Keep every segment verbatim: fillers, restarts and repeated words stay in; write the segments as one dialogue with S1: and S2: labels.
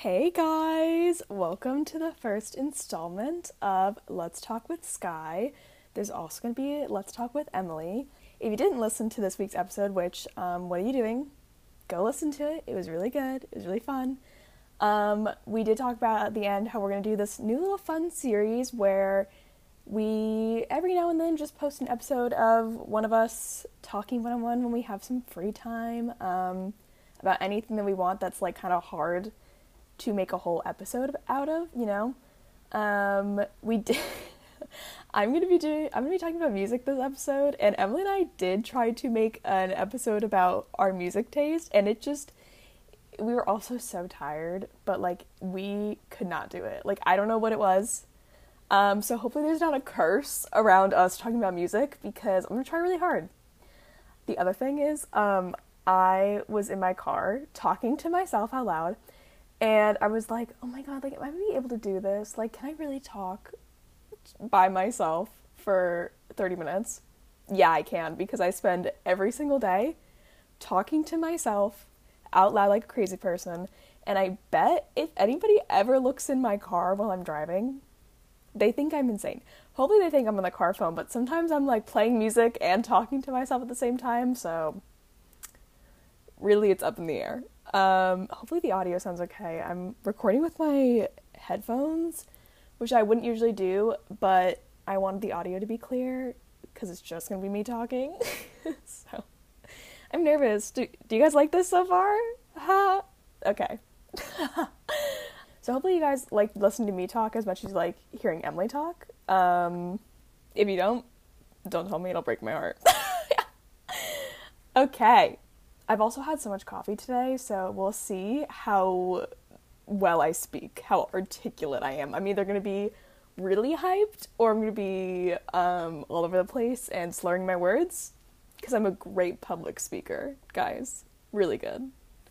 S1: Hey guys, welcome to the first installment of Let's Talk with Sky. There's also going to be Let's Talk with Emily. If you didn't listen to this week's episode, which, um, what are you doing? Go listen to it. It was really good. It was really fun. Um, we did talk about at the end how we're going to do this new little fun series where we, every now and then, just post an episode of one of us talking one-on-one when we have some free time, um, about anything that we want that's, like, kind of hard to make a whole episode out of, you know. Um, we did. I'm gonna be doing. I'm gonna be talking about music this episode, and Emily and I did try to make an episode about our music taste, and it just. We were also so tired, but like we could not do it. Like I don't know what it was. Um, so hopefully there's not a curse around us talking about music because I'm gonna try really hard. The other thing is, um, I was in my car talking to myself out loud. And I was like, oh my god, like, am I going to be able to do this? Like, can I really talk by myself for thirty minutes? Yeah, I can, because I spend every single day talking to myself out loud like a crazy person. And I bet if anybody ever looks in my car while I'm driving, they think I'm insane. Hopefully they think I'm on the car phone, but sometimes I'm, like, playing music and talking to myself at the same time, so really it's up in the air. Um, hopefully the audio sounds okay. I'm recording with my headphones, which I wouldn't usually do, but I wanted the audio to be clear because it's just going to be me talking. So I'm nervous. Do, do you guys like this so far? Ha! Okay. So hopefully you guys like listening to me talk as much as you like hearing Emily talk. Um, if you don't, don't tell me, it'll break my heart. Okay. I've also had so much coffee today, so we'll see how well I speak, how articulate I am. I'm either going to be really hyped or I'm going to be um, all over the place and slurring my words, because I'm a great public speaker, guys. Really good.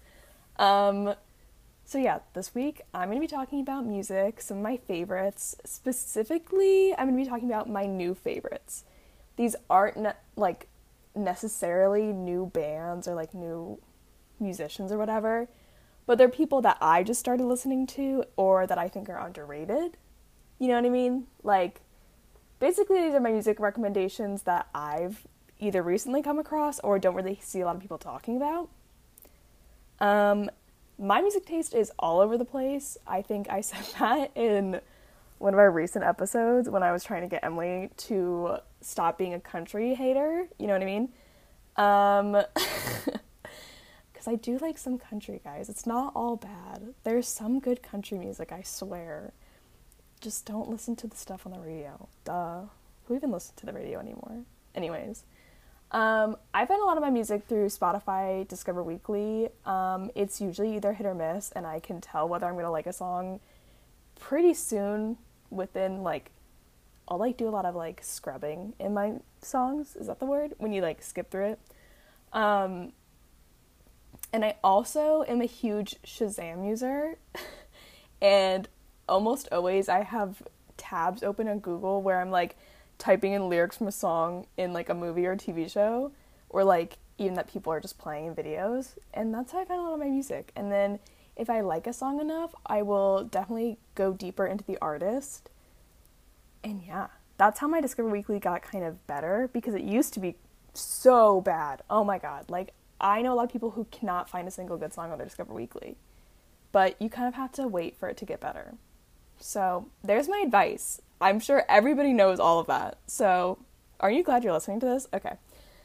S1: Um, so yeah, this week I'm going to be talking about music, some of my favorites. Specifically, I'm going to be talking about my new favorites. These aren't, ne- like, necessarily new bands or like new musicians or whatever, but they're people that I just started listening to or that I think are underrated. You know what I mean? Like, basically these are my music recommendations that I've either recently come across or don't really see a lot of people talking about. Um, my music taste is all over the place. I think I said that in one of our recent episodes when I was trying to get Emily to stop being a country hater, you know what I mean? Um, because I do like some country, guys. It's not all bad. There's some good country music, I swear. Just don't listen to the stuff on the radio. Duh. Who even listens to the radio anymore? Anyways, um, I find a lot of my music through Spotify Discover Weekly. Um, it's usually either hit or miss, and I can tell whether I'm going to like a song pretty soon within, like, I'll, like, do a lot of, like, scrubbing in my songs. Is that the word? When you, like, skip through it. Um, and I also am a huge Shazam user. And almost always I have tabs open on Google where I'm, like, typing in lyrics from a song in, like, a movie or a T V show. Or, like, even that people are just playing in videos. And that's how I find a lot of my music. And then if I like a song enough, I will definitely go deeper into the artist. And yeah, that's how my Discover Weekly got kind of better, because it used to be so bad. Oh my god. Like, I know a lot of people who cannot find a single good song on their Discover Weekly. But you kind of have to wait for it to get better. So, there's my advice. I'm sure everybody knows all of that. So, are you glad you're listening to this? Okay.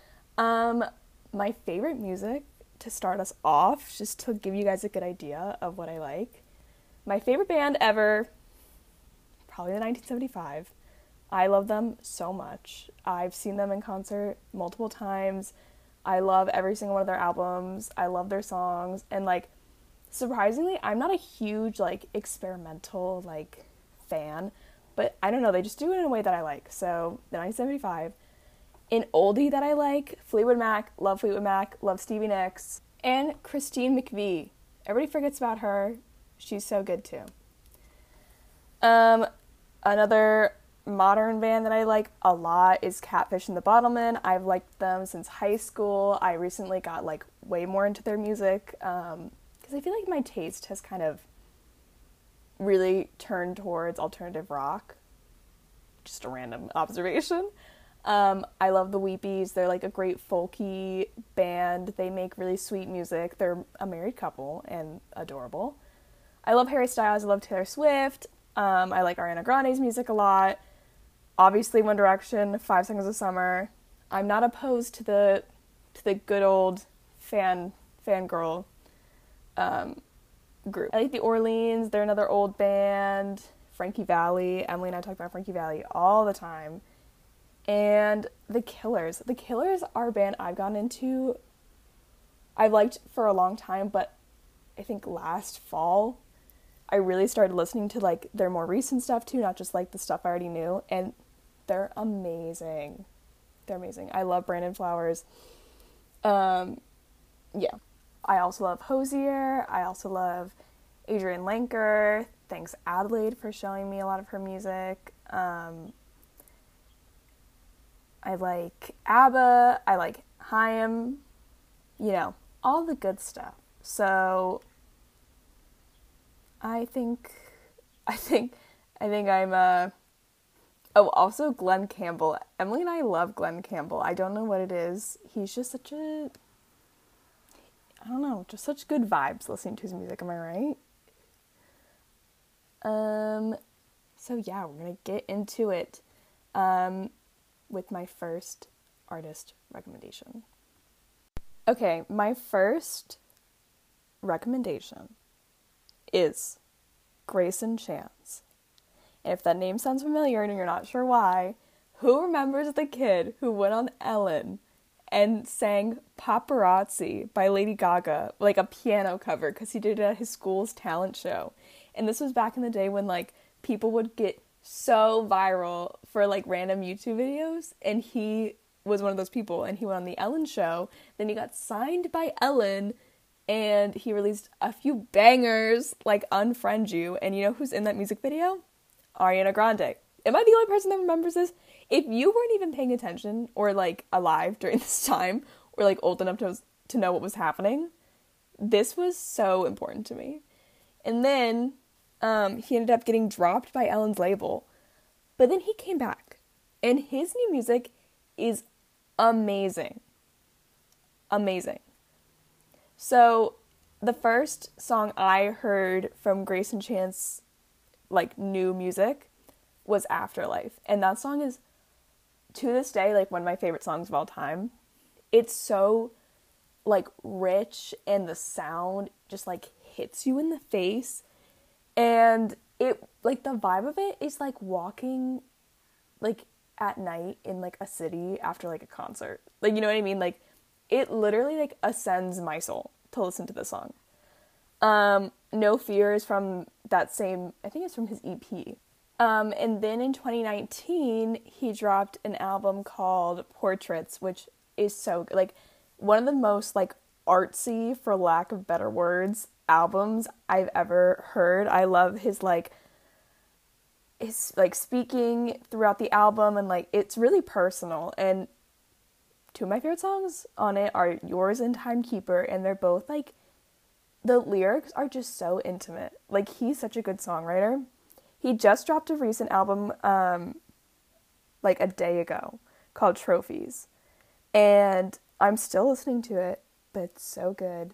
S1: Um, my favorite music to start us off, just to give you guys a good idea of what I like. My favorite band ever, probably the nineteen seventy-five. I love them so much. I've seen them in concert multiple times. I love every single one of their albums. I love their songs. And, like, surprisingly, I'm not a huge, like, experimental, like, fan. But I don't know, they just do it in a way that I like. So, the nineteen seventy-five. An oldie that I like, Fleetwood Mac, love Fleetwood Mac, love Stevie Nicks, and Christine McVie. Everybody forgets about her. She's so good too. Um, another modern band that I like a lot is Catfish and the Bottlemen. I've liked them since high school. I recently got, like, way more into their music, um, because I feel like my taste has kind of really turned towards alternative rock. Just a random observation. Um, I love the Weepies. They're like a great folky band. They make really sweet music. They're a married couple and adorable. I love Harry Styles. I love Taylor Swift. Um, I like Ariana Grande's music a lot. Obviously, One Direction, Five Seconds of Summer. I'm not opposed to the to the good old fan fangirl um, group. I like the Orleans. They're another old band. Frankie Valli. Emily and I talk about Frankie Valli all the time. And the Killers. The Killers are a band I've gotten into. I've liked for a long time, but I think last fall I really started listening to like their more recent stuff too, not just like the stuff I already knew, and they're amazing. They're amazing. I love Brandon Flowers. Um, yeah. I also love Hozier. I also love Adrienne Lenker. Thanks Adelaide for showing me a lot of her music. Um, I like ABBA. I like Haim. You know, all the good stuff. So I think, I think, I think I'm, uh, oh, also Glenn Campbell. Emily and I love Glenn Campbell. I don't know what it is. He's just such a, I don't know, just such good vibes listening to his music. Am I right? Um, so yeah, we're gonna get into it, um, with my first artist recommendation. Okay, my first recommendation is Grayson Chance. And if that name sounds familiar and you're not sure why, who remembers the kid who went on Ellen and sang Paparazzi by Lady Gaga, like a piano cover, because he did it at his school's talent show. And this was back in the day when, like, people would get so viral for, like, random YouTube videos, and he was one of those people, and he went on the Ellen show. Then he got signed by Ellen, and he released a few bangers, like Unfriend You, and you know who's in that music video? Ariana Grande. Am I the only person that remembers this? If you weren't even paying attention, or, like, alive during this time, or, like, old enough to, to know what was happening, this was so important to me. And then, um, he ended up getting dropped by Ellen's label, but then he came back, and his new music is amazing. Amazing. So, the first song I heard from Grayson Chance, like, new music, was Afterlife. And that song is, to this day, like, one of my favorite songs of all time. It's so, like, rich, and the sound just, like, hits you in the face. And it, like, the vibe of it is, like, walking, like, at night in, like, a city after, like, a concert. Like, you know what I mean? Like, it literally, like, ascends my soul to listen to this song. Um, No Fear is from that same, I think it's from his E P. Um, and then in twenty nineteen, he dropped an album called Portraits, which is so, like, one of the most, like, artsy, for lack of better words, albums I've ever heard. I love his, like, his, like, speaking throughout the album, and, like, it's really personal, and two of my favorite songs on it are Yours and Timekeeper, and they're both, like, the lyrics are just so intimate. Like, he's such a good songwriter. He just dropped a recent album, um, like, a day ago, called Trophies, and I'm still listening to it, but it's so good,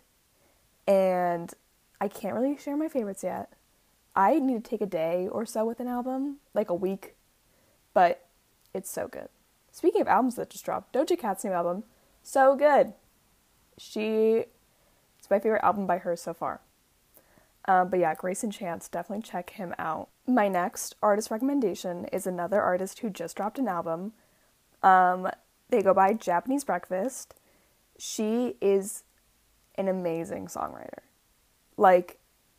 S1: and I can't really share my favorites yet. I need to take a day or so with an album, like a week, but it's so good. Speaking of albums that just dropped, Doja Cat's new album, so good. She, it's my favorite album by her so far. Um, but yeah, Grayson Chance, definitely check him out. My next artist recommendation is another artist who just dropped an album. Um, they go by Japanese Breakfast. She is an amazing songwriter. Like,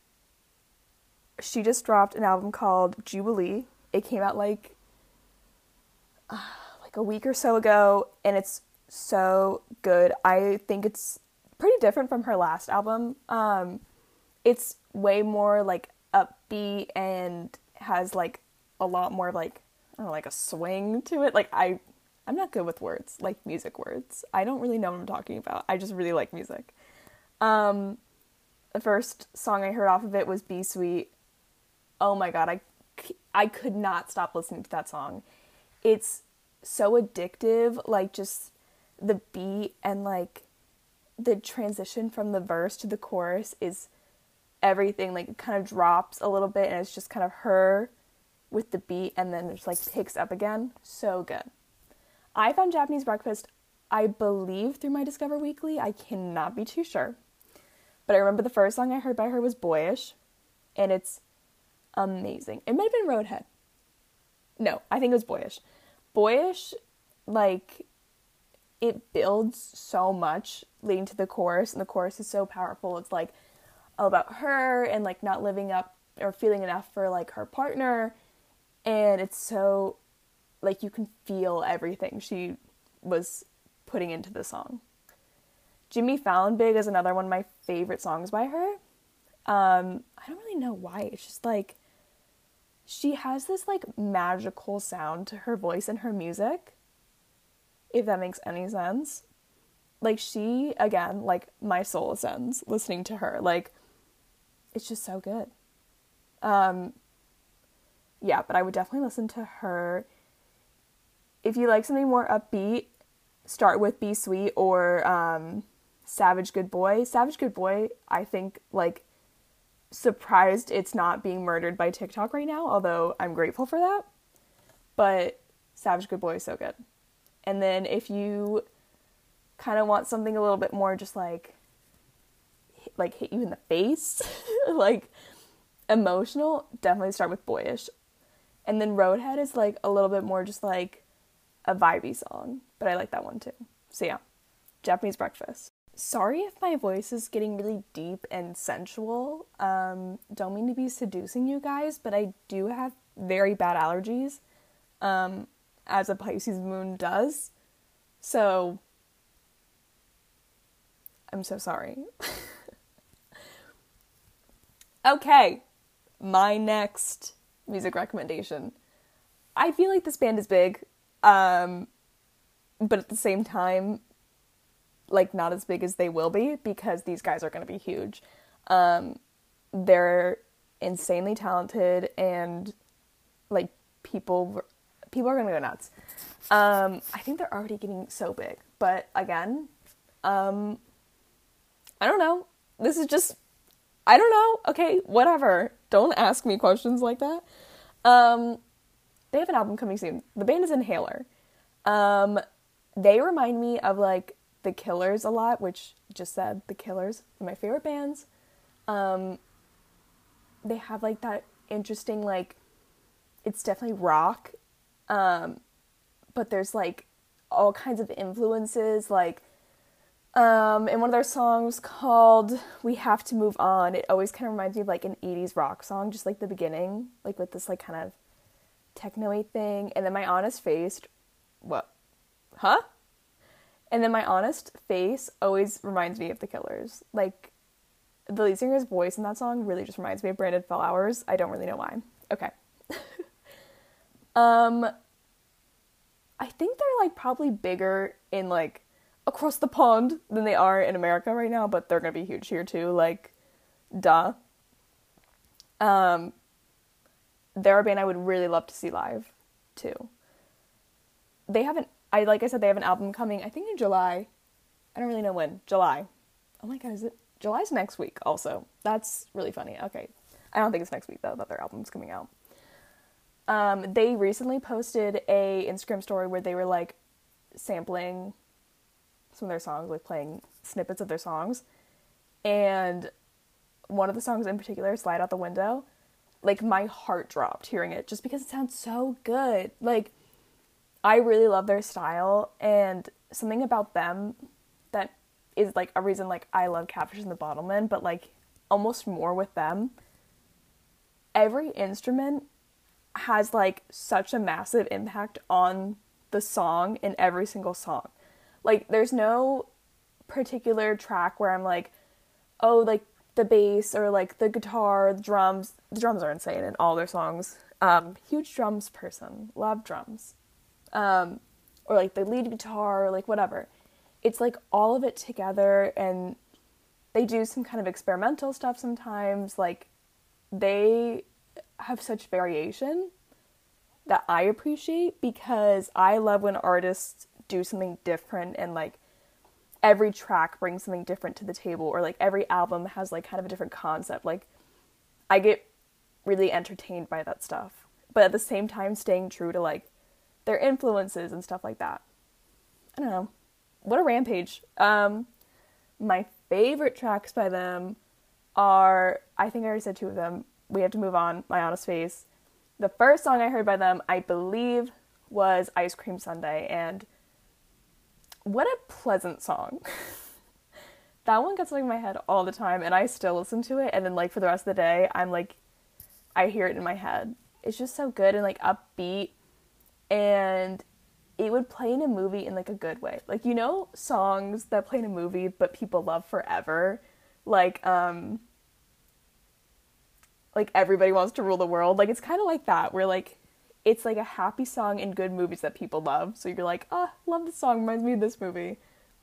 S1: she just dropped an album called Jubilee. It came out like, uh, like a week or so ago, and it's so good. I think it's pretty different from her last album. Um, it's way more, like, upbeat and has, like, a lot more, like, I don't know, like a swing to it. Like, I, I'm not good with words, like music words. I don't really know what I'm talking about. I just really like music. Um, the first song I heard off of it was Be Sweet. oh my god, I, I could not stop listening to that song. It's so addictive, like just the beat and like the transition from the verse to the chorus is everything. Like it kind of drops a little bit and it's just kind of her with the beat and then it just like picks up again. So good. I found Japanese Breakfast, I believe, through my Discover Weekly. I cannot be too sure. But I remember the first song I heard by her was Boyish, and it's amazing. It might have been Roadhead. No, I think it was Boyish. Boyish, like, it builds so much leading to the chorus, and the chorus is so powerful. It's, like, all about her and, like, not living up or feeling enough for, like, her partner, and it's so, like, you can feel everything she was putting into the song. Jimmy Fallon Big is another one of my favorite songs by her. Um, I don't really know why. It's just, like, she has this, like, magical sound to her voice and her music, if that makes any sense. Like, she, again, like, my soul ascends listening to her. Like, it's just so good. Um, yeah, but I would definitely listen to her. If you like something more upbeat, start with Be Sweet or um, Savage Good Boy. Savage Good Boy, I think, like, surprised it's not being murdered by TikTok right now, although I'm grateful for that. But Savage Good Boy is so good. And then if you kind of want something a little bit more just like, like hit you in the face, like emotional, definitely start with Boyish. And then Roadhead is like a little bit more just like a vibey song, but I like that one too. So yeah, Japanese Breakfast. Sorry if my voice is getting really deep and sensual. Um, don't mean to be seducing you guys, but I do have very bad allergies, um, as a Pisces moon does. So, I'm so sorry. Okay, my next music recommendation. I feel like this band is big, um, but at the same time, like, not as big as they will be, because these guys are going to be huge. Um, they're insanely talented, and, like, people, people are going to go nuts. Um, I think they're already getting so big, but again, um, I don't know. This is just, I don't know. Okay, whatever. Don't ask me questions like that. Um, they have an album coming soon. The band is Inhaler. Um, they remind me of, like, The Killers a lot, which just said The Killers, one of my favorite bands. Um, they have, like, that interesting, like, it's definitely rock, um, but there's, like, all kinds of influences, like, um, in one of their songs called We Have to Move On, it always kind of reminds me of, like, an eighties rock song, just, like, the beginning, like, with this, like, kind of techno-y thing, and then My Honest Face, what, huh? And then My Honest Face always reminds me of The Killers. Like, the lead singer's voice in that song really just reminds me of Brandon Flowers. I don't really know why. Okay. um, I think they're, like, probably bigger in, like, across the pond than they are in America right now, but they're gonna be huge here too, like, duh. Um, they're a band I would really love to see live, too. They have an, I, like I said, they have an album coming, I think in July. I don't really know when. July. Oh my god, is it? July's next week, also. That's really funny. Okay. I don't think it's next week, though, that their album's coming out. Um, they recently posted a Instagram story where they were, like, sampling some of their songs, like, playing snippets of their songs. And one of the songs in particular, Slide Out the Window, like, my heart dropped hearing it, just because it sounds so good. Like, I really love their style, and something about them that is, like, a reason, like, I love Catfish and the Bottlemen, but, like, almost more with them. Every instrument has, like, such a massive impact on the song in every single song. Like, there's no particular track where I'm like, oh, like, the bass or, like, the guitar, the drums. The drums are insane in all their songs. Um, huge drums person. Love drums. Um, or, like, the lead guitar, or, like, whatever. It's, like, all of it together, and they do some kind of experimental stuff sometimes. Like, they have such variation that I appreciate, because I love when artists do something different and like every track brings something different to the table, or like every album has like kind of a different concept. Like I get really entertained by that stuff, but at the same time staying true to like their influences and stuff like that. I don't know. What a rampage. Um, my favorite tracks by them are, I think I already said two of them. We Have to Move On, My Honest Face. The first song I heard by them, I believe, was Ice Cream Sundae, and what a pleasant song. That one gets like in my head all the time, and I still listen to it, and then like for the rest of the day, I'm like, I hear it in my head. It's just so good and like upbeat, and it would play in a movie in like a good way. Like, you know, songs that play in a movie but people love forever, like um like Everybody Wants to Rule the World. Like, it's kind of like that, where like it's like a happy song in good movies that people love, so you're like, oh, love this song, reminds me of this movie.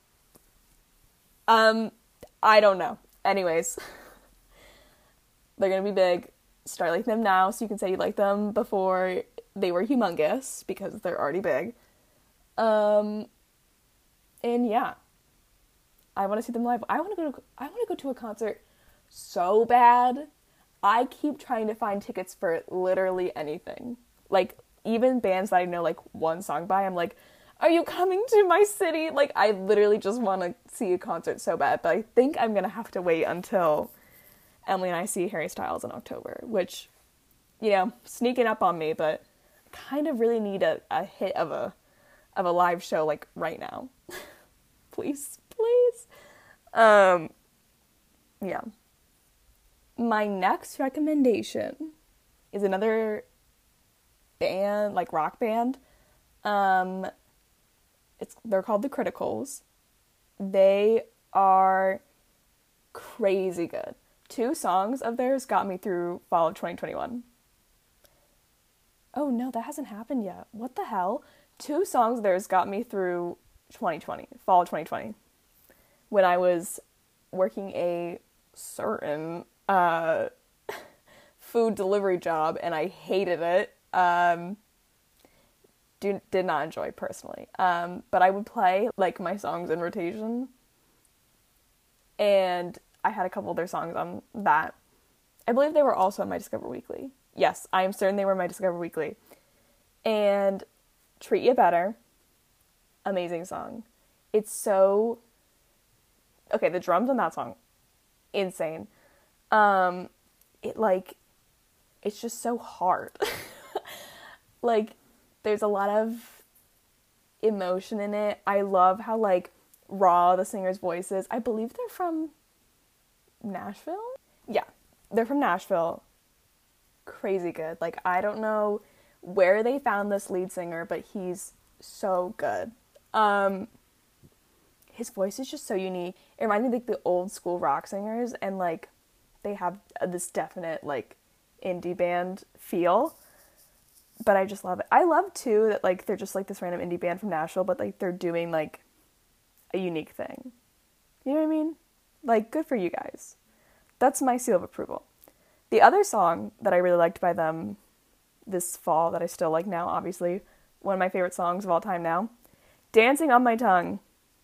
S1: um I don't know. Anyways, they're gonna be big. Start liking them now so you can say you like them before they were humongous, because they're already big. Um, and yeah, I want to see them live. I want to go to, I want to go to a concert so bad. I keep trying to find tickets for literally anything. Like, even bands that I know like one song by, I'm like, are you coming to my city? Like, I literally just want to see a concert so bad, but I think I'm going to have to wait until Emily and I see Harry Styles in October, which, you know, sneaking up on me, but kind of really need a, a hit of a of a live show like right now. Please, please. Um, yeah. My next recommendation is another band, like rock band. Um, it's they're called The Criticals. They are crazy good. Two songs of theirs got me through fall of twenty twenty-one. Oh no, that hasn't happened yet. What the hell? Two songs of theirs got me through twenty twenty, fall of twenty twenty, when I was working a certain uh, food delivery job, and I hated it. Um, do, did not enjoy it personally. Um, but I would play like my songs in rotation, and I had a couple of their songs on that. I believe they were also on my Discover Weekly. Yes, I am certain they were my Discover Weekly. And Treat You Better, amazing song. It's so... Okay, the drums on that song, insane. Um, it, like, it's just so hard. Like, there's a lot of emotion in it. I love how, like, raw the singer's voice is. I believe they're from Nashville? Yeah, they're from Nashville. Crazy good. Like, I don't know where they found this lead singer, but he's so good. Um, his voice is just so unique. It reminds me of like the old school rock singers, and like they have this definite like indie band feel. But I just love it. I love too that like they're just like this random indie band from Nashville, but like they're doing like a unique thing. You know what I mean? Like, good for you guys. That's my seal of approval. The other song that I really liked by them this fall, that I still like now, obviously, one of my favorite songs of all time now, Dancing on My Tongue.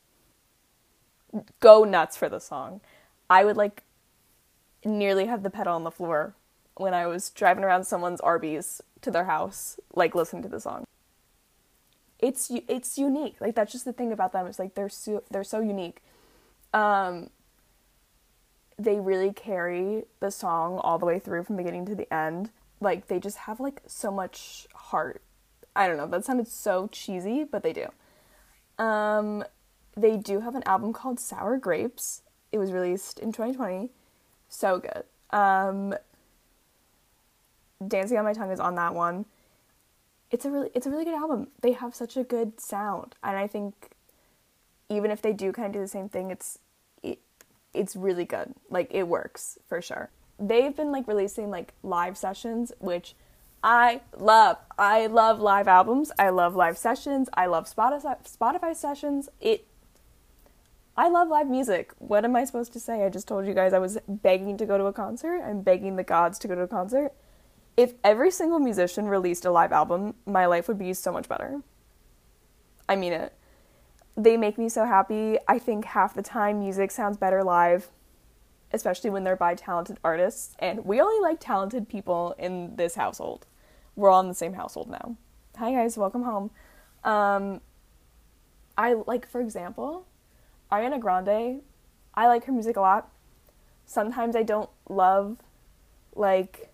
S1: Go nuts for the song. I would like nearly have the pedal on the floor when I was driving around someone's Arby's to their house, like listening to the song. It's it's unique. Like, that's just the thing about them. It's like they're so, they're so unique. Um, they really carry the song all the way through from beginning to the end. Like, they just have like so much heart. I don't know, that sounded so cheesy, but they do. Um, they do have an album called Sour Grapes. It was released in twenty twenty. So good. Um, Dancing on My Tongue is on that one. It's a really, it's a really good album. They have such a good sound, and I think even if they do kind of do the same thing, it's it, it's really good. Like, it works for sure. They've been like releasing like live sessions, which I love. I love live albums. I love live sessions. I love Spotify Spotify sessions. It. I love live music. What am I supposed to say? I just told you guys I was begging to go to a concert. I'm begging the gods to go to a concert. If every single musician released a live album, my life would be so much better. I mean it. They make me so happy. I think half the time music sounds better live, especially when they're by talented artists. And we only like talented people in this household. We're all in the same household now. Hi guys, welcome home. Um, I like, for example, Ariana Grande. I like her music a lot. Sometimes I don't love, like,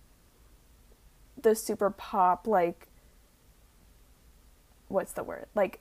S1: the super pop, like, what's the word? Like,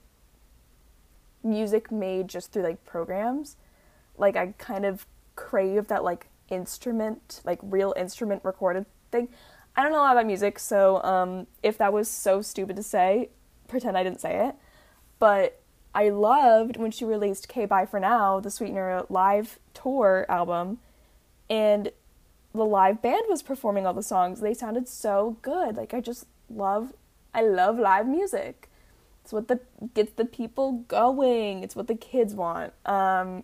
S1: music made just through, like, programs. Like, I kind of crave that, like, instrument, like, real instrument recorded thing. I don't know a lot about music, so, um, if that was so stupid to say, pretend I didn't say it. But I loved when she released K-Bye For Now, the Sweetener live tour album, and the live band was performing all the songs. They sounded so good. Like, I just love, I love live music. It's what the gets the people going. It's what the kids want. Um,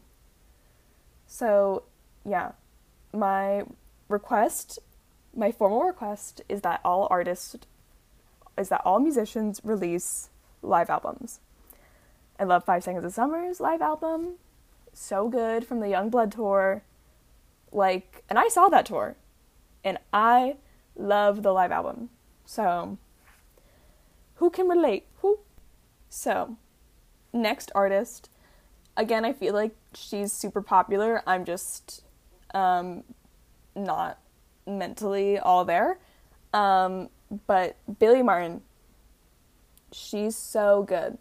S1: so, yeah, my request, my formal request is that all artists, is that all musicians release live albums. I love Five Seconds of Summer's live album. So good, from the Youngblood tour. Like, and I saw that tour. And I love the live album. So, who can relate? Who? So, next artist. Again, I feel like she's super popular. I'm just um, not mentally all there. Um, but Billie Martin. She's so good.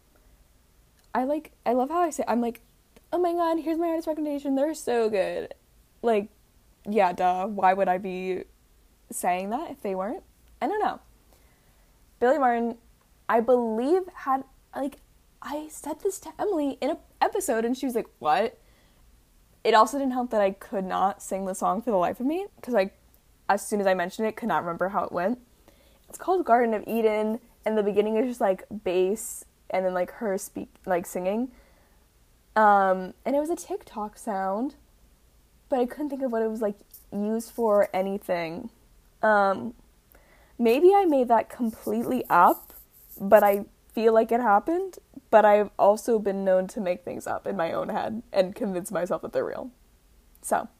S1: I like, I love how I say, I'm like, oh my god, here's my artist recommendation. They're so good. Like, yeah, duh. Why would I be saying that if they weren't? I don't know. Billie Martin, I believe, had, like, I said this to Emily in an episode, and she was like, what? It also didn't help that I could not sing the song for the life of me, because I, as soon as I mentioned it, could not remember how it went. It's called Garden of Eden, and the beginning is just, like, bass, and then, like, her speak, like, singing. Um, and it was a TikTok sound, but I couldn't think of what it was, like, used for or anything. Um, maybe I made that completely up, but I feel like it happened. But I've also been known to make things up in my own head and convince myself that they're real. So,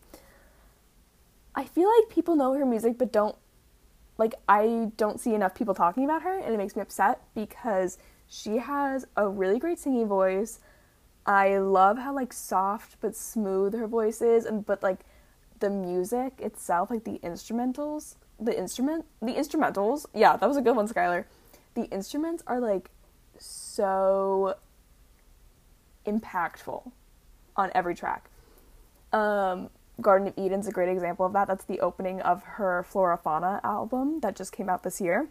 S1: I feel like people know her music, but don't, like, I don't see enough people talking about her, and it makes me upset because she has a really great singing voice. I love how, like, soft but smooth her voice is, and but, like, the music itself, like, the instrumentals, the instrument, the instrumentals, yeah, that was a good one, Skylar. The instruments are, like, so impactful on every track. Um, Garden of Eden's a great example of that. That's the opening of her Flora Fauna album that just came out this year.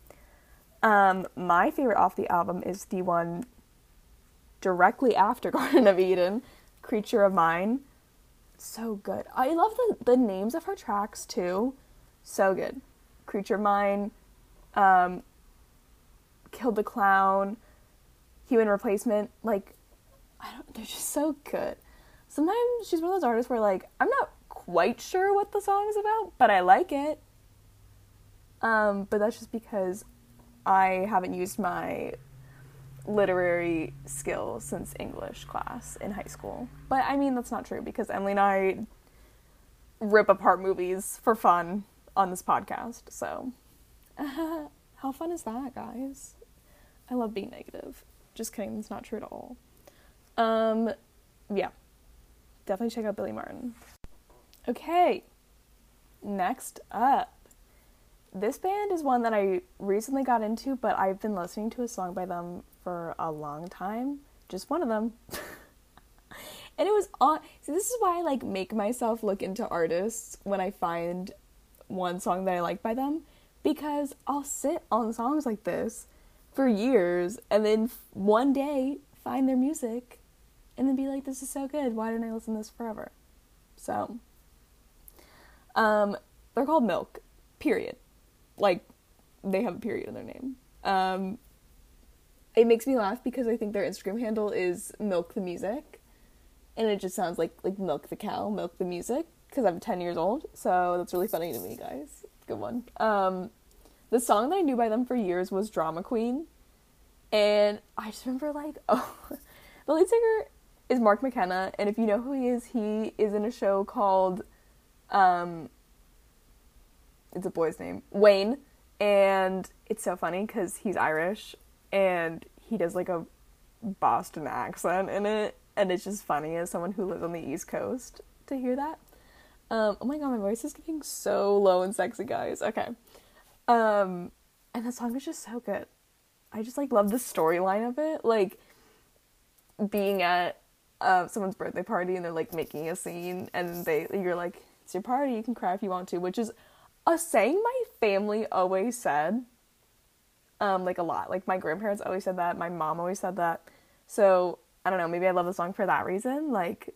S1: Um, my favorite off the album is the one directly after Garden of Eden, Creature of Mine. So good. I love the, the names of her tracks too. So good. Creature of Mine, um, Killed the Clown, Human Replacement. Like, I don't, they're just so good. Sometimes she's one of those artists where, like, I'm not quite sure what the song is about, but I like it. Um, but that's just because I haven't used my literary skill since English class in high school. But, I mean, that's not true, because Emily and I rip apart movies for fun on this podcast, so uh, how fun is that, guys? I love being negative. Just kidding, that's not true at all. Um, yeah. Definitely check out Billie Martin. Okay. Next up. This band is one that I recently got into, but I've been listening to a song by them for a long time. Just one of them. And it was on... See, this is why I, like, make myself look into artists when I find one song that I like by them. Because I'll sit on songs like this for years, and then one day find their music, and then be like, this is so good, why didn't I listen to this forever? So, um, they're called Milk, period. Like, they have a period in their name. Um, it makes me laugh because I think their Instagram handle is Milk the Music, and it just sounds like, like Milk the Cow, Milk the Music, because I'm ten years old, so that's really funny to me, guys. Good one. Um, the song that I knew by them for years was Drama Queen. And I just remember, like, oh, the lead singer is Mark McKenna. And if you know who he is, he is in a show called, um, it's a boy's name, Wayne. And it's so funny because he's Irish. And he does, like, a Boston accent in it. And it's just funny as someone who lives on the East Coast to hear that. Um, oh my god, my voice is getting so low and sexy, guys. Okay. Um, and the song is just so good. I just, like, love the storyline of it. Like, being at uh, someone's birthday party and they're, like, making a scene. And they you're like, it's your party, you can cry if you want to. Which is a saying my family always said. Um, like, a lot. Like, my grandparents always said that. My mom always said that. So, I don't know. Maybe I love the song for that reason. Like,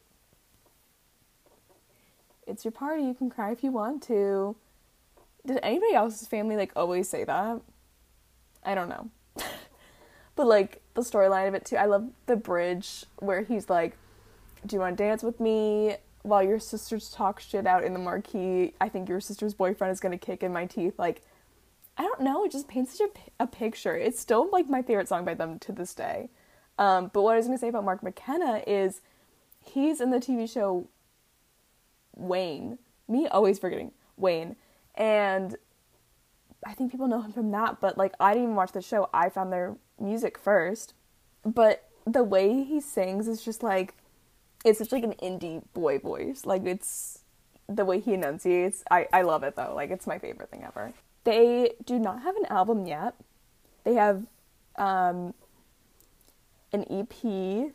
S1: it's your party, you can cry if you want to. Did anybody else's family, like, always say that? I don't know. But, like, the storyline of it, too. I love the bridge where he's like, do you want to dance with me while your sisters talk shit out in the marquee? I think your sister's boyfriend is going to kick in my teeth. Like, I don't know. It just paints such a, a picture. It's still, like, my favorite song by them to this day. Um, but what I was going to say about Mark McKenna is he's in the T V show Wayne. Me always forgetting Wayne. And I think people know him from that, but, like, I didn't even watch the show. I found their music first. But the way he sings is just, like, it's such, like, an indie boy voice. Like, it's the way he enunciates. I, I love it, though. Like, it's my favorite thing ever. They do not have an album yet. They have um, an E P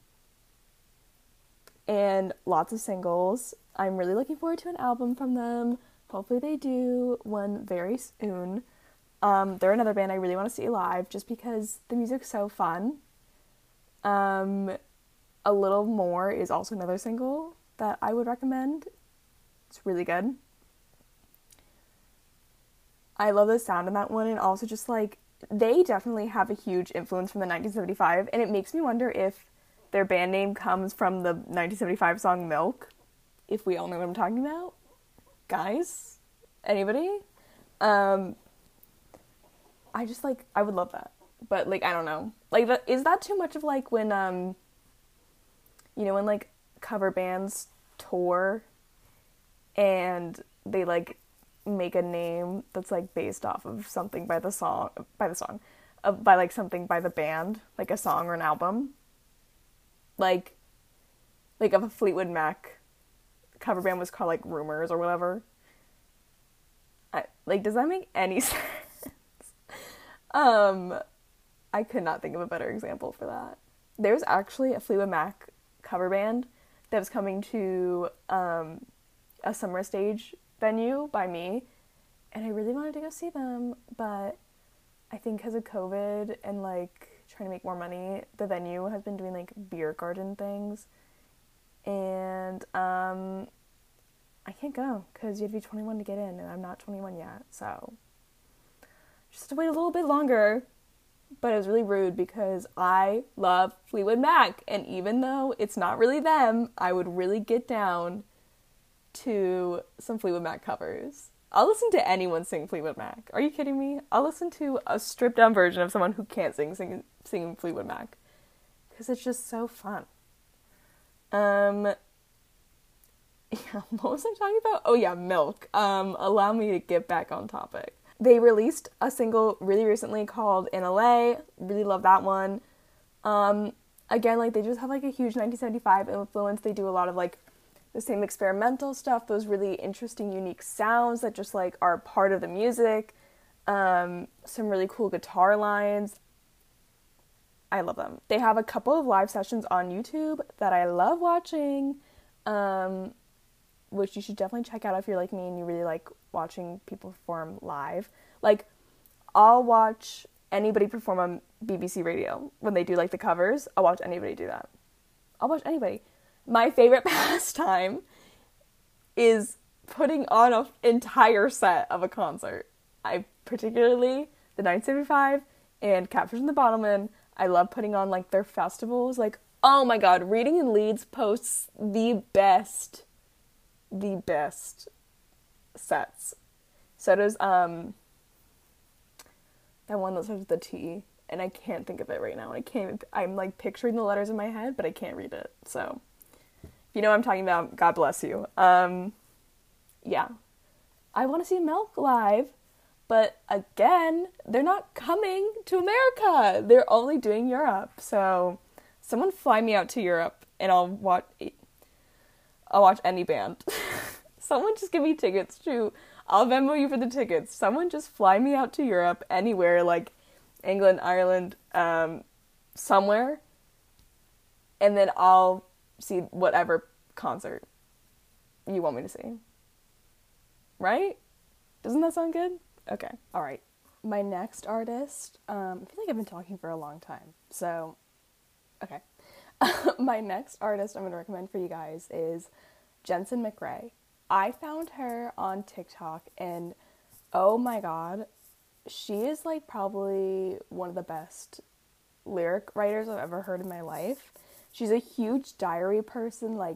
S1: and lots of singles. I'm really looking forward to an album from them. Hopefully they do one very soon. Um, they're another band I really want to see live just because the music's so fun. Um, A Little More is also another single that I would recommend. It's really good. I love the sound in that one, and also just, like, they definitely have a huge influence from the nineteen seventy-five, and it makes me wonder if their band name comes from the nineteen seventy-five song Milk, if we all know what I'm talking about. Guys? Anybody? Um, I just, like, I would love that. But, like, I don't know. Like, the, is that too much of, like, when, um, you know, when, like, cover bands tour and they, like, make a name that's, like, based off of something by the song, by the song, uh, by, like, something by the band, like a song or an album? Like, like, if a Fleetwood Mac cover band was called, like, Rumors or whatever. I, like, does that make any sense? um, I could not think of a better example for that. There's actually a Fleetwood Mac cover band that was coming to um, a summer stage venue by me, and I really wanted to go see them, but I think because of COVID and, like, trying to make more money, the venue has been doing, like, beer garden things, and um, I can't go because you have to be twenty-one to get in, and I'm not twenty-one yet, so just have to wait a little bit longer. But it was really rude because I love Fleetwood Mac, and even though it's not really them, I would really get down to some Fleetwood Mac covers. I'll listen to anyone sing Fleetwood Mac. Are you kidding me? I'll listen to a stripped down version of someone who can't sing sing, sing Fleetwood Mac because it's just so fun. Um, yeah, what was I talking about? Oh yeah, Milk. Um, allow me to get back on topic. They released a single really recently called In L A. Really love that one. Um, again, like, they just have, like, a huge nineteen seventy-five influence. They do a lot of, like, the same experimental stuff, those really interesting, unique sounds that just, like, are part of the music. Um, some really cool guitar lines. I love them. They have a couple of live sessions on YouTube that I love watching, um, which you should definitely check out if you're like me and you really like watching people perform live. Like, I'll watch anybody perform on B B C Radio when they do, like, the covers. I'll watch anybody do that. I'll watch anybody. My favorite pastime is putting on an entire set of a concert. I particularly, the nineteen seventy-five and Catfish and the Bottlemen, I love putting on, like, their festivals. Like, oh my god, Reading in Leeds posts the best, the best sets. So does um that one that starts with the T, and I can't think of it right now. I can't. I'm like picturing the letters in my head, but I can't read it. So if you know what I'm talking about, God bless you. Um, yeah, I want to see Milk live, but again, they're not coming to America. They're only doing Europe. So someone fly me out to Europe, and I'll watch. I'll watch any band. Someone just give me tickets to. I'll Venmo you for the tickets. Someone just fly me out to Europe, anywhere, like England, Ireland, um, somewhere, and then I'll see whatever concert you want me to see. Right? Doesn't that sound good? Okay. All right. My next artist, um, I feel like I've been talking for a long time, so, okay. My next artist I'm going to recommend for you guys is Jensen McRae. I found her on TikTok, and oh my god, she is like probably one of the best lyric writers I've ever heard in my life. She's a huge diary person. Like,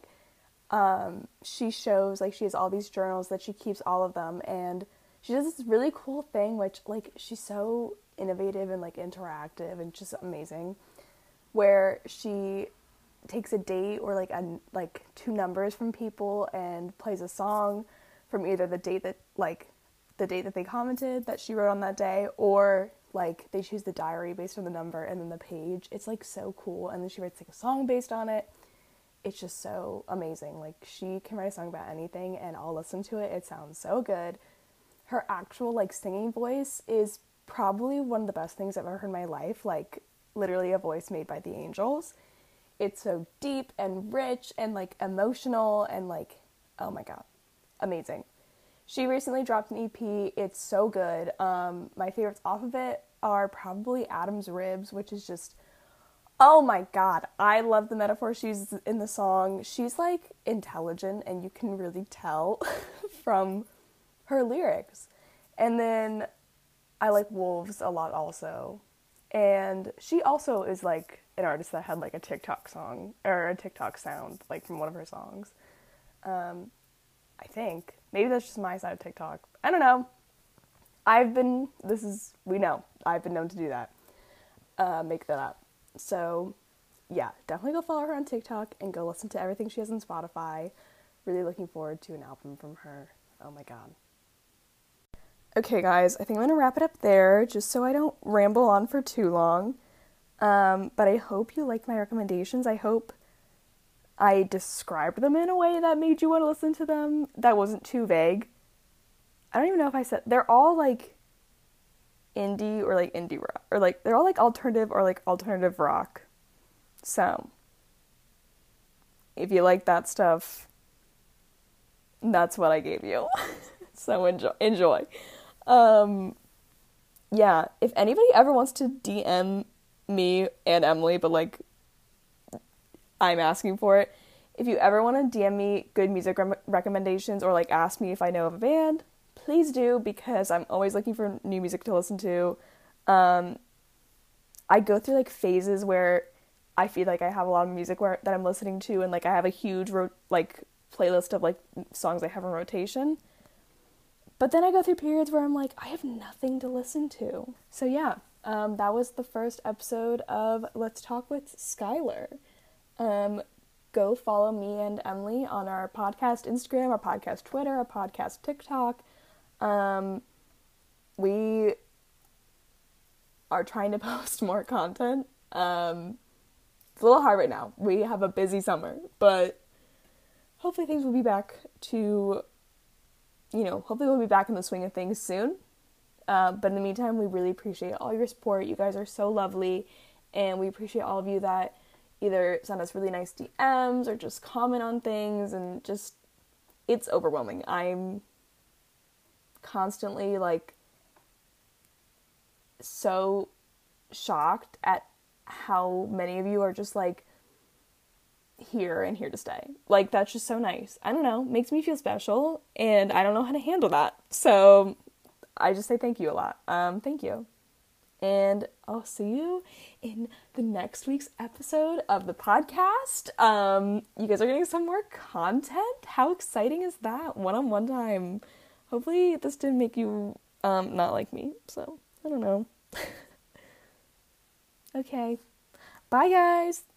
S1: um, she shows, like, she has all these journals that she keeps all of them, and she does this really cool thing, which, like, she's so innovative and, like, interactive and just amazing, where she takes a date or like a, like two numbers from people and plays a song from either the date that like the date that they commented that she wrote on that day, or like they choose the diary based on the number and then the page. It's like so cool, and then she writes like a song based on it. It's just so amazing. Like, she can write a song about anything and I'll listen to it. It sounds so good. Her actual like singing voice is probably one of the best things I've ever heard in my life. Like, literally a voice made by the angels. It's so deep and rich and, like, emotional and, like, oh my god, amazing. She recently dropped an E P. It's so good. Um, my favorites off of it are probably Adam's Ribs, which is just, oh my god, I love the metaphor she uses in the song. She's, like, intelligent, and you can really tell from her lyrics. And then I like Wolves a lot also. And she also is, like, an artist that had, like, a TikTok song, or a TikTok sound, like, from one of her songs. Um, I think. Maybe that's just my side of TikTok. I don't know. I've been, this is, we know, I've been known to do that. Uh, make that up. So, yeah, definitely go follow her on TikTok and go listen to everything she has on Spotify. Really looking forward to an album from her. Oh my god. Okay, guys, I think I'm going to wrap it up there, just so I don't ramble on for too long. Um, but I hope you liked my recommendations. I hope I described them in a way that made you want to listen to them, that wasn't too vague. I don't even know if I said, they're all, like, indie or, like, indie rock, or, like, they're all, like, alternative or, like, alternative rock. So, if you like that stuff, that's what I gave you. So enjoy. enjoy. Um, yeah, if anybody ever wants to D M me and Emily, but, like, I'm asking for it, if you ever want to D M me good music re- recommendations or, like, ask me if I know of a band, please do, because I'm always looking for new music to listen to. Um, I go through, like, phases where I feel like I have a lot of music where, that I'm listening to, and, like, I have a huge, ro- like, playlist of, like, songs I have in rotation. But then I go through periods where I'm like, I have nothing to listen to. So yeah, um, that was the first episode of Let's Talk with Skylar. Um, go follow me and Emily on our podcast Instagram, our podcast Twitter, our podcast TikTok. Um, we are trying to post more content. Um, it's a little hard right now. We have a busy summer, but hopefully things will be back to... You know, hopefully we'll be back in the swing of things soon. Uh, but in the meantime, we really appreciate all your support. You guys are so lovely. And we appreciate all of you that either send us really nice D Ms or just comment on things. And just, it's overwhelming. I'm constantly, like, so shocked at how many of you are just, like, here and here to stay. Like, that's just so nice. I don't know, makes me feel special, and I don't know how to handle that. So I just say thank you a lot. Um, thank you. And I'll see you in the next week's episode of the podcast. Um, you guys are getting some more content. How exciting is that? One-on-one time. hopefully this didn't make you um not like me. So, I don't know. Okay. Bye guys.